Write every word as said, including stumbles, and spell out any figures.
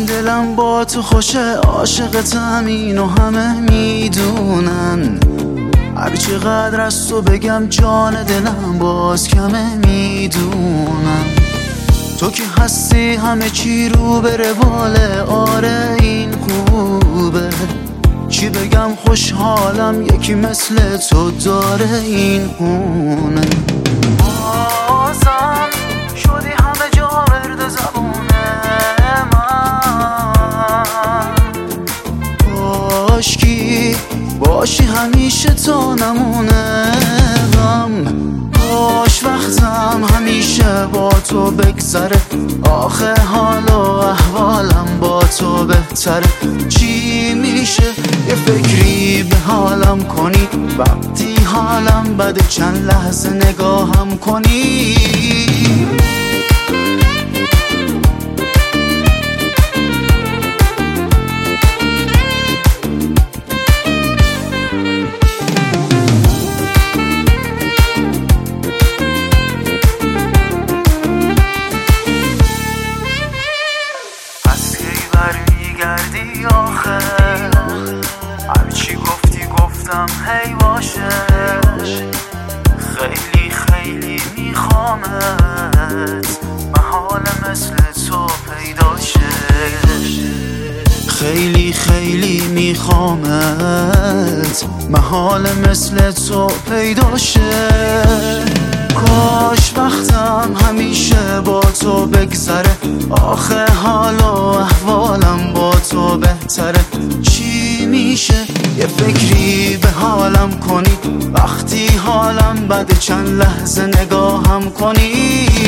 دلم با تو خوشه، عاشقتم اینو همه میدونن. هر چقدر از تو بگم جان دلم باز کمه میدونم. تو که هستی همه چی رو به رواله، آره این خوبه. چی بگم خوشحالم یکی مثل تو داره این خونه. بازم شدی همه جا ورد زبونه من، کاشکی باشی همیشه تا نمونه غم. کاش وقتم همیشه با تو بگذره، آخه حال و احوالم با تو بهتره. چی میشه یه فکری به حالم کنی، وقتی حالم بده چند لحظه نگاهم کنی. برمیگردی آخه، هرچی گفتی گفتم هی باشه. خیلی خیلی میخوامت، محال مثل تو پیدا شه. خیلی خیلی میخوامت، محال مثل تو پیدا شه. کاش وقتم همیشه با تو بگذره، آخه حال و احوالم با تو بهتره. چی میشه یه فکری به حالم کنی، وقتی حالم بده چند لحظه نگاهم کنی.